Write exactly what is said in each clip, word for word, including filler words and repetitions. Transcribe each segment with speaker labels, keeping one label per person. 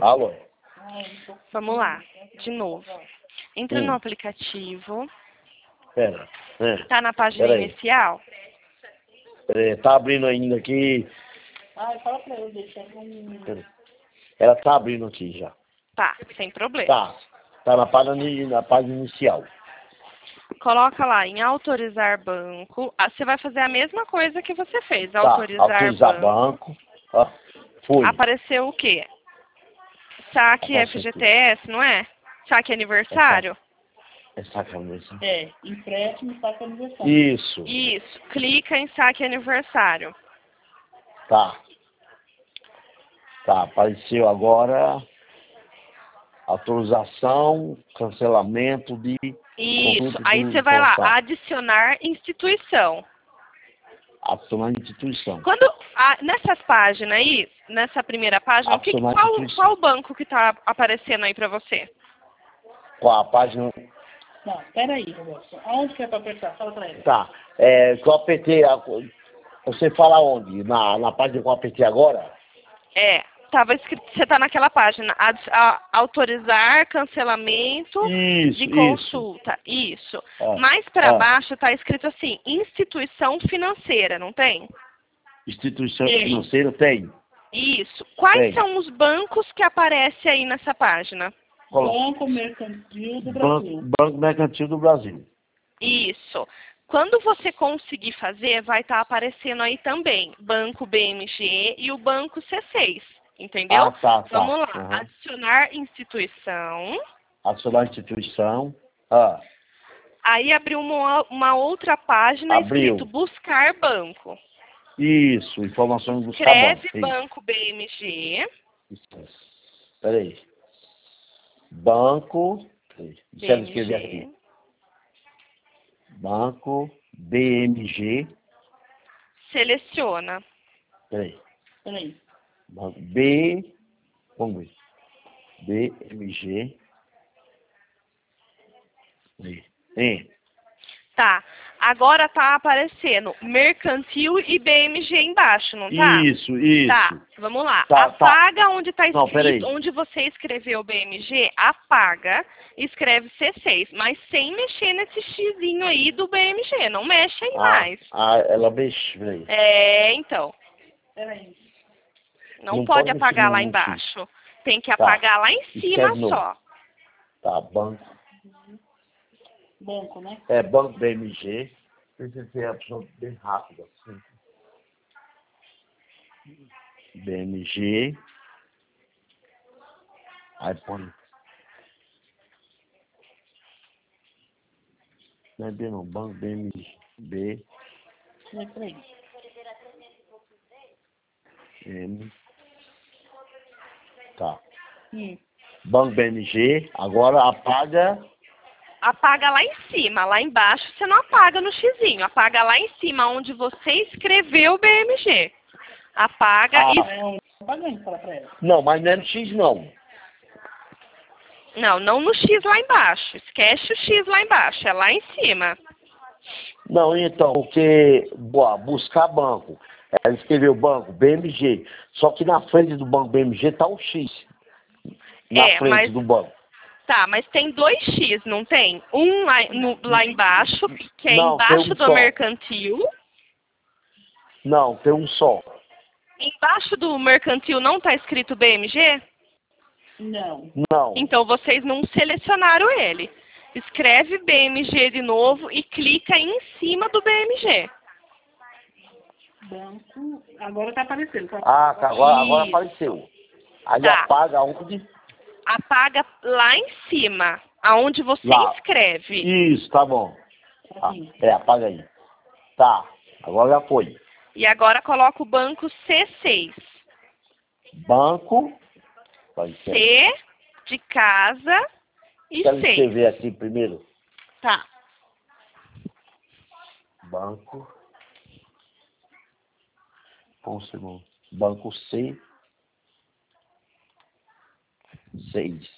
Speaker 1: Alô?
Speaker 2: Vamos lá, de novo. Entra
Speaker 1: Hum.
Speaker 2: no aplicativo.
Speaker 1: Pera. É.
Speaker 2: Tá na página
Speaker 1: Pera aí.
Speaker 2: inicial?
Speaker 1: É, tá abrindo ainda aqui.
Speaker 3: Ah, fala pra eu deixar um...
Speaker 1: Pera. Ela tá abrindo aqui já.
Speaker 2: Tá, sem problema.
Speaker 1: Tá. Tá na página, na página inicial.
Speaker 2: Coloca lá em autorizar banco. Ah, você vai fazer a mesma coisa que você fez.
Speaker 1: Tá.
Speaker 2: Autorizar,
Speaker 1: Autorizar
Speaker 2: banco.
Speaker 1: banco. Ó, fui.
Speaker 2: Apareceu o quê? Saque
Speaker 1: Apareceu
Speaker 2: F G T S, não é? Saque aniversário?
Speaker 1: É sacanagem.
Speaker 3: É, empréstimo e saque aniversário.
Speaker 1: Isso.
Speaker 2: Isso. Clica em saque aniversário.
Speaker 1: Tá. Tá. Apareceu agora. Autorização, cancelamento de...
Speaker 2: Isso. Aí você vai lá, adicionar instituição.
Speaker 1: Adicionar instituição.
Speaker 2: Quando, ah, nessas páginas aí, nessa primeira página, o que,
Speaker 1: Adicionar
Speaker 2: qual,
Speaker 1: instituição.
Speaker 2: qual banco que tá aparecendo aí pra você?
Speaker 1: Qual a página?
Speaker 3: Não, peraí, Roberto. Aonde que é pra apertar? Fala pra ele.
Speaker 1: Tá. É, que eu apertei... A, você fala onde? Na, na página que eu apertei agora?
Speaker 2: É, tava escrito, você tá naquela página, ad, a, autorizar cancelamento
Speaker 1: Isso,
Speaker 2: de
Speaker 1: isso.
Speaker 2: consulta. Isso.
Speaker 1: Ah,
Speaker 2: Mais pra
Speaker 1: ah.
Speaker 2: baixo tá escrito assim, instituição financeira, não tem?
Speaker 1: Instituição
Speaker 3: Tem.
Speaker 1: financeira tem.
Speaker 2: Isso. Quais
Speaker 1: Tem.
Speaker 2: são os bancos que aparecem aí nessa página?
Speaker 3: Banco Mercantil do Brasil.
Speaker 1: Banco, Banco Mercantil do Brasil.
Speaker 2: Isso. Quando você conseguir fazer, vai estar aparecendo aí também Banco B M G e o Banco C seis. Entendeu?
Speaker 1: Ah, tá, tá.
Speaker 2: Vamos lá.
Speaker 1: Uhum.
Speaker 2: Adicionar instituição.
Speaker 1: Adicionar instituição. Ah,
Speaker 2: Aí abriu uma, uma outra página
Speaker 1: Abriu.
Speaker 2: escrito buscar banco.
Speaker 1: isso. Informações do
Speaker 2: Escreve
Speaker 1: banco.
Speaker 2: Banco B M G.
Speaker 1: Isso. Espera aí. Banco. Peraí. Deixa eu escrever aqui.
Speaker 2: B M G.
Speaker 1: Banco B M G.
Speaker 2: Seleciona.
Speaker 1: Peraí.
Speaker 3: Peraí.
Speaker 1: Banco B. Vamos ver. B M G. Aí. Hein?
Speaker 2: Tá. Agora tá aparecendo Mercantil e B M G embaixo, não tá?
Speaker 1: Isso, isso.
Speaker 2: Tá, vamos lá.
Speaker 1: Tá, tá.
Speaker 2: Apaga onde tá
Speaker 1: Não, peraí.
Speaker 2: escrito, onde você escreveu B M G, apaga, escreve C seis, mas sem mexer nesse xizinho aí do B M G, não mexe aí
Speaker 1: Ah,
Speaker 2: mais.
Speaker 1: ah, ela mexe, peraí.
Speaker 2: É, então,
Speaker 3: Peraí.
Speaker 2: não,
Speaker 1: Não
Speaker 2: pode
Speaker 1: pode mexer
Speaker 2: apagar
Speaker 1: no-
Speaker 2: lá
Speaker 1: no
Speaker 2: embaixo. Tem que
Speaker 1: Tá.
Speaker 2: apagar lá em cima
Speaker 1: Escreve de novo.
Speaker 2: só.
Speaker 1: Tá, banco.
Speaker 3: Banco, né?
Speaker 1: É, banco B M G. Precisa ter a opção bem rápida, assim. B M G. Aí põe. Não é B não, banco B M G. B
Speaker 3: É, peraí.
Speaker 1: M. Tá.
Speaker 3: Hum.
Speaker 1: Banco B M G. Agora apaga.
Speaker 3: Apaga lá em cima, lá embaixo você não apaga no xizinho, apaga lá em cima onde você escreveu B M G. Apaga
Speaker 1: Ah.
Speaker 3: e...
Speaker 4: É um apagando, fala pra ela.
Speaker 1: Não, mas não é no X não.
Speaker 3: Não, não no X lá embaixo. Esquece o X lá embaixo, é lá em cima.
Speaker 1: Não, então, porque boa, buscar banco. Ela escreveu banco, B M G. Só que na frente do banco B M G tá um X. Na
Speaker 3: É,
Speaker 1: frente
Speaker 3: mas-
Speaker 1: do banco.
Speaker 3: Tá, mas tem dois X, não tem? Um lá, no- lá embaixo, que é
Speaker 1: Não,
Speaker 3: embaixo
Speaker 1: tem um
Speaker 3: do
Speaker 1: só.
Speaker 3: mercantil.
Speaker 1: Não, tem um só.
Speaker 3: Embaixo do mercantil não tá escrito B M G?
Speaker 4: Não.
Speaker 1: Não.
Speaker 3: Então vocês não selecionaram ele. Escreve B M G de novo e clica em cima do B M G.
Speaker 4: Banco. Agora tá aparecendo. Tá?
Speaker 1: Ah, tá, agora, agora
Speaker 3: Isso.
Speaker 1: apareceu. Aí
Speaker 3: Tá.
Speaker 1: apaga onde?
Speaker 3: Apaga lá em cima, aonde você
Speaker 1: Lá.
Speaker 3: escreve.
Speaker 1: Isso, tá bom. Ah,
Speaker 4: Assim.
Speaker 1: é, apaga aí. Tá, agora já foi.
Speaker 3: E agora coloca o banco C seis.
Speaker 1: Banco. Vai ser.
Speaker 3: C de casa e
Speaker 1: Quero
Speaker 3: seis.
Speaker 1: escrever aqui primeiro.
Speaker 3: Tá.
Speaker 1: Banco. Um segundo. Banco C. seis.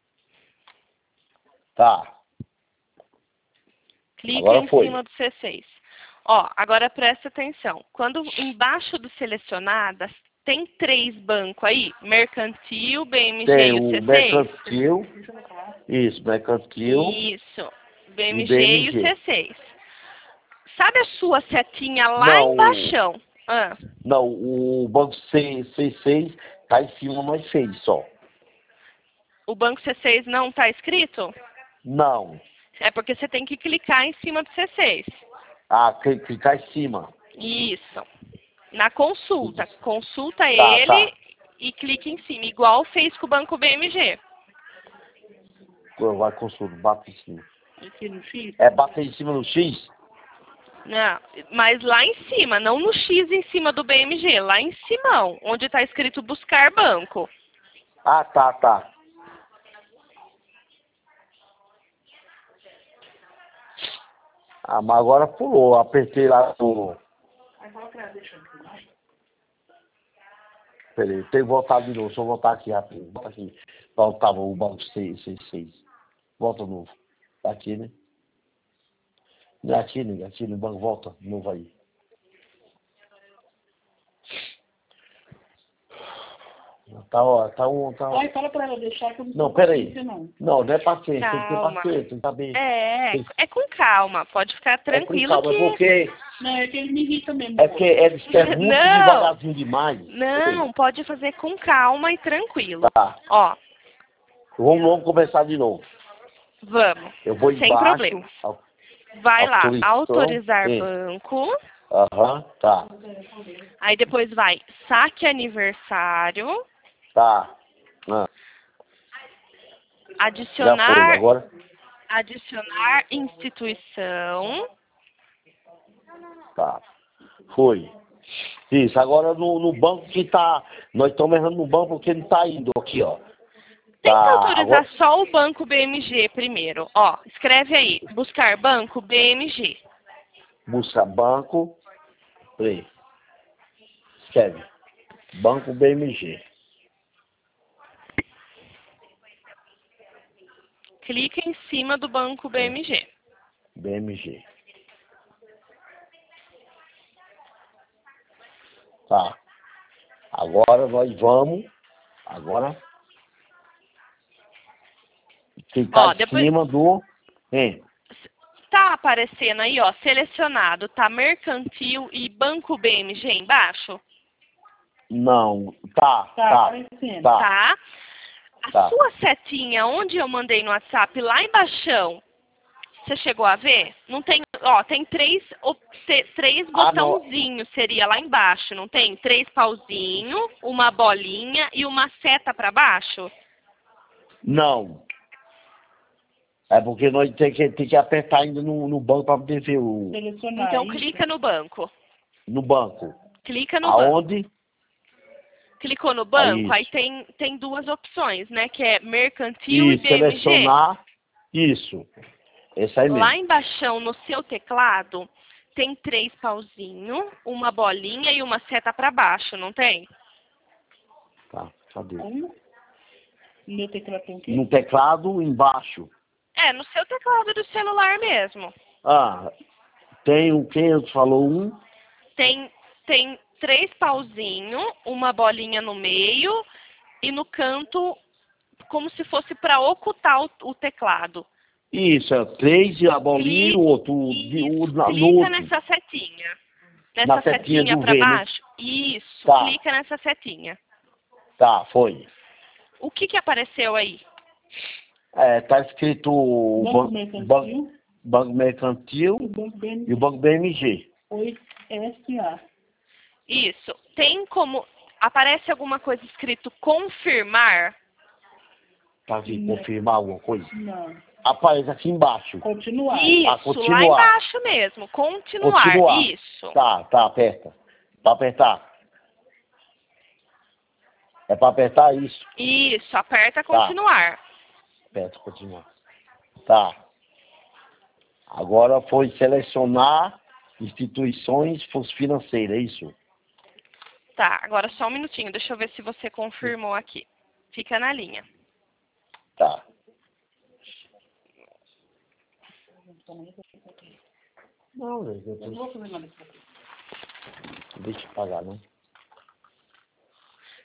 Speaker 1: Tá.
Speaker 3: Clica
Speaker 1: Agora
Speaker 3: em
Speaker 1: foi.
Speaker 3: cima do C seis. Ó, agora presta atenção. Quando embaixo do selecionadas
Speaker 2: Tem três bancos aí? Mercantil, B M G
Speaker 1: Tem
Speaker 2: e o
Speaker 1: o
Speaker 2: C seis?
Speaker 1: mercantil, isso, mercantil
Speaker 2: Isso. B M
Speaker 1: e
Speaker 2: G e o
Speaker 1: B M G.
Speaker 2: C seis. Sabe a sua setinha lá
Speaker 1: Não,
Speaker 2: embaixo? Ah,
Speaker 1: não, o banco C seis tá em cima, mas fez só.
Speaker 2: o banco C seis não está escrito?
Speaker 1: Não.
Speaker 2: É porque você tem que clicar em cima do C seis.
Speaker 1: Ah, cli- clicar em cima.
Speaker 2: Isso. Na consulta. Consulta
Speaker 1: Tá,
Speaker 2: ele
Speaker 1: tá.
Speaker 2: e clica em cima, igual fez com o banco B M G.
Speaker 1: Vai consulta, bate em cima.
Speaker 4: Aqui no X?
Speaker 1: É bater em cima no X?
Speaker 2: Não, mas lá em cima, não no X em cima do B M G, lá em cima, onde está escrito buscar banco.
Speaker 1: Ah, tá, tá. Ah, mas agora pulou. Apertei lá no...
Speaker 4: Aí fala pra ela, deixa aqui, né?
Speaker 1: Peraí, tem que voltar de novo. Deixa eu voltar aqui rapidinho. Volta aqui. Voltava o banco seis seis. Volta de novo. Tá aqui, né? Não é aqui, né? Aqui no banco. Volta de novo aí. Tá, ó. Tá um... Tá...
Speaker 4: Aí fala pra ela deixar que eu não
Speaker 1: Não,
Speaker 4: sou
Speaker 1: peraí.
Speaker 4: paciência, não.
Speaker 1: Não, não é paciência. Tem que ter
Speaker 2: Calma.
Speaker 1: paciência. Tem que saber.
Speaker 2: É,
Speaker 1: Tem-
Speaker 2: é com calma, pode ficar
Speaker 1: É com
Speaker 2: tranquilo
Speaker 1: calma,
Speaker 2: que...
Speaker 1: porque...
Speaker 4: Não, é que ele me irrita mesmo.
Speaker 1: É porque é, é muito
Speaker 2: Não.
Speaker 1: devagarzinho demais.
Speaker 2: Não, pode fazer com calma e tranquilo.
Speaker 1: Tá.
Speaker 2: Ó,
Speaker 1: Vamos, vamos começar de novo.
Speaker 2: vamos,
Speaker 1: Eu vou
Speaker 2: sem
Speaker 1: embaixo.
Speaker 2: problema. Vai lá,
Speaker 1: Autorização.
Speaker 2: autorizar
Speaker 1: Sim.
Speaker 2: banco,
Speaker 1: Aham, tá.
Speaker 2: aí depois vai saque aniversário,
Speaker 1: Tá. Ah, já foi.
Speaker 2: adicionar,
Speaker 1: Agora.
Speaker 2: adicionar instituição,
Speaker 1: Tá. Foi. Isso, agora no, no banco que tá. Nós estamos errando no banco porque não tá indo aqui, ó.
Speaker 2: tenta
Speaker 1: Tá.
Speaker 2: autorizar
Speaker 1: Agora.
Speaker 2: só o banco B M G primeiro. Ó, escreve aí, buscar banco B M G.
Speaker 1: Busca banco. Peraí. Escreve. Banco B M G.
Speaker 2: Clica em cima do banco B M G.
Speaker 1: B M G. Tá. Agora nós vamos. Agora. Ficar
Speaker 2: Ó,
Speaker 1: em
Speaker 2: depois
Speaker 1: cima do. Hein?
Speaker 2: tá aparecendo aí, ó, selecionado, tá mercantil e banco B M G embaixo,
Speaker 1: Não. Tá,
Speaker 4: Tá,
Speaker 1: tá.
Speaker 4: aparecendo.
Speaker 1: Tá.
Speaker 2: tá? A
Speaker 1: Tá.
Speaker 2: sua setinha, onde eu mandei no WhatsApp, lá embaixo, você chegou a ver? Não tem, ó, tem três, op- te- três
Speaker 1: Ah, não.
Speaker 2: botãozinhos, seria lá embaixo, não tem? Três pauzinhos, uma bolinha e uma seta para baixo?
Speaker 1: Não. É porque nós tem que, tem que apertar ainda no, no banco para poder ver o.
Speaker 4: Selecionar
Speaker 2: Então
Speaker 4: isso.
Speaker 2: clica no banco.
Speaker 1: No banco.
Speaker 2: Clica no banco.
Speaker 1: Aonde?
Speaker 2: Clicou no banco,
Speaker 1: Aí,
Speaker 2: aí tem, tem duas opções, né? Que é mercantil e
Speaker 1: E
Speaker 2: B M G.
Speaker 1: selecionar. Isso. Esse aí
Speaker 2: Lá
Speaker 1: mesmo.
Speaker 2: embaixo no seu teclado tem três pauzinhos, uma bolinha e uma seta para baixo, não tem?
Speaker 1: Tá, cadê?
Speaker 4: Como? No meu teclado tem o quê?
Speaker 1: No teclado embaixo.
Speaker 2: É, no seu teclado do celular mesmo.
Speaker 1: Ah, tem o que? Tu falou um?
Speaker 2: Tem, tem três pauzinhos, uma bolinha no meio e no canto como se fosse para ocultar o, o teclado.
Speaker 1: Isso, é três e a bolinha e o outro. O, o, na- no
Speaker 2: Clica
Speaker 1: outro.
Speaker 2: nessa setinha. Nessa
Speaker 1: Na setinha
Speaker 2: setinha
Speaker 1: do
Speaker 2: para
Speaker 1: V, né?
Speaker 2: baixo. Isso,
Speaker 1: Tá.
Speaker 2: clica nessa setinha.
Speaker 1: Tá, foi.
Speaker 2: O que que apareceu aí?
Speaker 1: É, tá escrito o
Speaker 4: Banco
Speaker 1: ban-
Speaker 4: Mercantil.
Speaker 1: ban- Banco Mercantil
Speaker 4: O Banco B M
Speaker 1: e o Banco B M G.
Speaker 4: Oi, S A.
Speaker 2: Isso. Tem como... Aparece alguma coisa escrito confirmar?
Speaker 1: Pra vir
Speaker 4: Não.
Speaker 1: confirmar alguma coisa.
Speaker 4: Não.
Speaker 1: Aparece aqui embaixo.
Speaker 4: Continuar.
Speaker 2: Isso,
Speaker 1: Ah, continuar.
Speaker 2: lá embaixo mesmo. Continuar.
Speaker 1: Continuar.
Speaker 2: Isso.
Speaker 1: Tá, tá, aperta. Pra apertar. É pra apertar isso.
Speaker 2: Isso, aperta continuar.
Speaker 1: Aperta, continuar. Tá. Agora foi selecionar instituições financeiras, é isso?
Speaker 2: Tá, agora só um minutinho. Deixa eu ver se você confirmou aqui. Fica na linha.
Speaker 1: Tá. Não, eu
Speaker 4: Eu não
Speaker 1: tô...
Speaker 4: vou fazer nada.
Speaker 1: deixa eu pagar, não.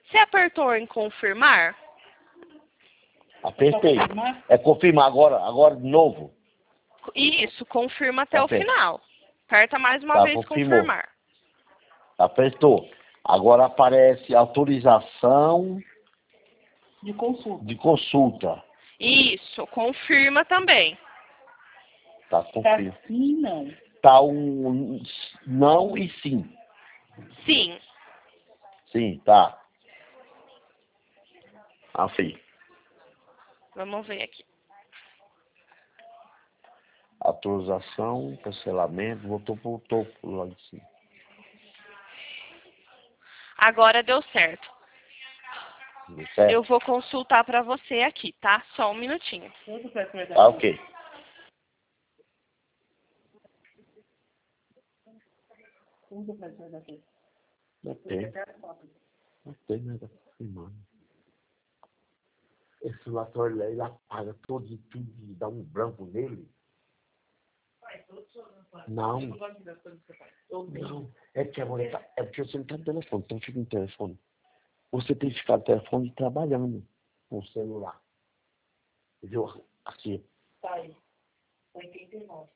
Speaker 2: Você apertou em confirmar?
Speaker 1: Apertei. É confirmar agora, agora de novo.
Speaker 2: Isso, confirma até
Speaker 1: Aperta.
Speaker 2: o final. Aperta mais uma
Speaker 1: Tá,
Speaker 2: vez
Speaker 1: confirmou.
Speaker 2: confirmar.
Speaker 1: Apertou. Agora aparece autorização
Speaker 4: De consulta.
Speaker 1: de consulta.
Speaker 2: Isso, confirma também.
Speaker 1: Tá,
Speaker 4: Tá
Speaker 1: confirma.
Speaker 4: sim, não.
Speaker 1: Tá um não e sim.
Speaker 2: Sim.
Speaker 1: Sim, tá. Assim.
Speaker 2: Vamos ver aqui.
Speaker 1: Autorização, cancelamento, voltou pro topo lá de cima.
Speaker 2: Agora deu certo.
Speaker 1: Certo?
Speaker 2: Eu vou consultar para você aqui, tá? Só um minutinho.
Speaker 4: Tudo certo, verdade.
Speaker 1: Tá, ok.
Speaker 4: Tudo certo, verdade.
Speaker 1: Não tem. Não tem nada confirmando. Esse relatório aí, ele apaga todo e tudo e dá um branco nele. Não. Não. É que a mulher tá, é porque você não tá no telefone, então fica no telefone. Você tem que ficar no telefone trabalhando com o celular. Entendeu? Aqui.
Speaker 4: Tá aí. oitenta e nove.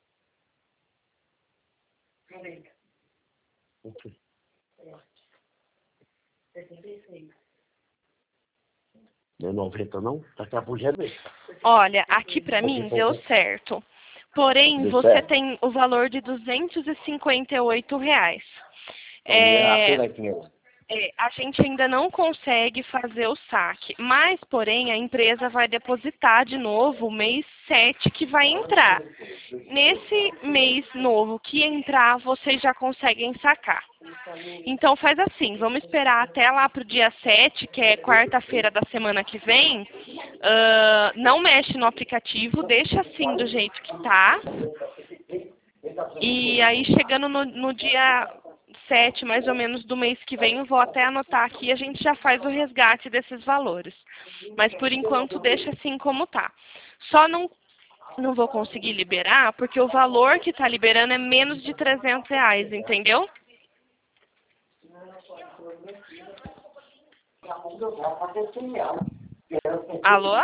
Speaker 4: noventa.
Speaker 1: Ok.
Speaker 4: setenta e seis.
Speaker 1: Não é noventa não? Daqui a pouco já é bem.
Speaker 2: Olha, aqui para mim deu certo. Porém,
Speaker 1: Deu
Speaker 2: você
Speaker 1: certo?
Speaker 2: tem o valor de duzentos e cinquenta e oito reais.
Speaker 1: Então, é...
Speaker 2: É,
Speaker 1: aqui, né?
Speaker 2: é, a gente ainda não consegue fazer o saque, mas, porém, a empresa vai depositar de novo o mês sete que vai entrar. Nesse mês novo que entrar, vocês já conseguem sacar. Então faz assim, vamos esperar até lá pro dia sete, que é quarta-feira da semana que vem. Uh, não mexe no aplicativo, deixa assim do jeito que tá. E aí chegando no, no dia sete, mais ou menos, do mês que vem, eu vou até anotar aqui e a gente já faz o resgate desses valores. Mas por enquanto deixa assim como tá. Só não, não vou conseguir liberar, porque o valor que tá liberando é menos de trezentos reais, entendeu? Alô?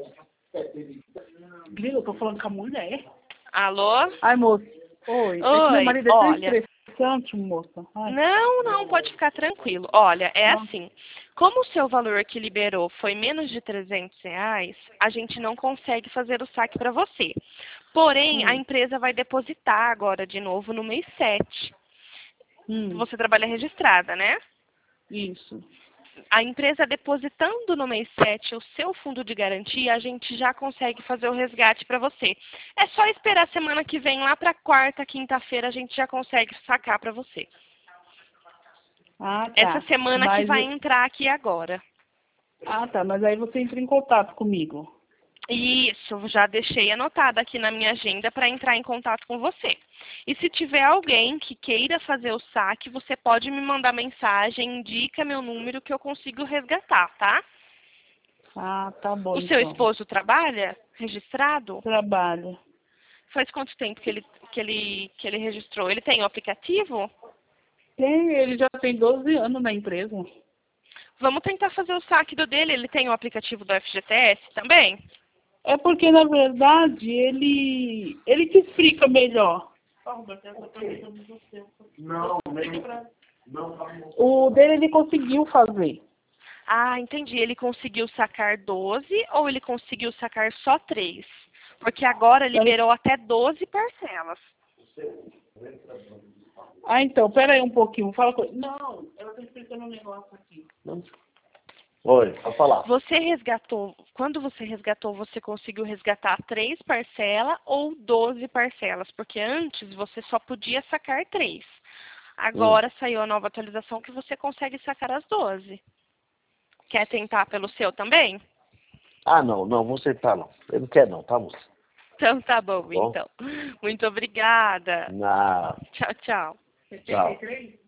Speaker 4: Viu? Eu tô falando com a mulher.
Speaker 2: Alô?
Speaker 4: Ai, moço. Oi. É que
Speaker 2: Oi,
Speaker 4: meu marido é tão
Speaker 2: olha.
Speaker 4: estressante, moça. Ai.
Speaker 2: Não, não, pode ficar tranquilo. Olha, é
Speaker 4: Não.
Speaker 2: assim, como o seu valor que liberou foi menos de trezentos reais, a gente não consegue fazer o saque para você. Porém,
Speaker 4: Hum.
Speaker 2: a empresa vai depositar agora de novo no mês sete.
Speaker 4: Hum.
Speaker 2: Você trabalha registrada, né?
Speaker 4: Isso.
Speaker 2: A empresa depositando no mês sete o seu fundo de garantia, a gente já consegue fazer o resgate para você. É só esperar a semana que vem, lá para quarta, quinta-feira, a gente já consegue sacar para você.
Speaker 4: Ah, tá.
Speaker 2: Essa semana
Speaker 4: Mas...
Speaker 2: que vai entrar aqui agora.
Speaker 4: Ah, tá. Mas aí você entra em contato comigo.
Speaker 2: Isso, já deixei anotado aqui na minha agenda para entrar em contato com você. E se tiver alguém que queira fazer o saque, você pode me mandar mensagem, indica meu número que eu consigo resgatar, tá?
Speaker 4: Ah, tá bom,
Speaker 2: O seu
Speaker 4: então.
Speaker 2: esposo trabalha registrado?
Speaker 4: Trabalho.
Speaker 2: Faz quanto tempo que ele, que ele, que ele registrou? Ele tem o aplicativo?
Speaker 4: Tem, ele já tem doze anos na empresa.
Speaker 2: Vamos tentar fazer o saque do dele. Ele tem o aplicativo do F G T S também?
Speaker 4: É porque, na verdade, ele, ele te explica melhor.
Speaker 1: Não, nem... Não,
Speaker 4: O dele ele conseguiu fazer.
Speaker 2: Ah, entendi. Ele conseguiu sacar doze ou ele conseguiu sacar só três? Porque agora liberou até doze parcelas.
Speaker 4: Ah, então, pera aí um pouquinho. Fala com ele. Não, ela tá explicando um negócio aqui.
Speaker 1: não. Oi, pode falar.
Speaker 2: Você resgatou, quando você resgatou, você conseguiu resgatar três parcelas ou doze parcelas? Porque antes você só podia sacar três. Agora hum. saiu a nova atualização que você consegue sacar as doze. Quer tentar pelo seu também?
Speaker 1: Ah, não, não, você tá não. Eu não quero não, tá, moça?
Speaker 2: Então tá bom,
Speaker 1: bom?
Speaker 2: então. Muito obrigada.
Speaker 1: Não.
Speaker 2: Tchau, tchau.
Speaker 1: Tchau.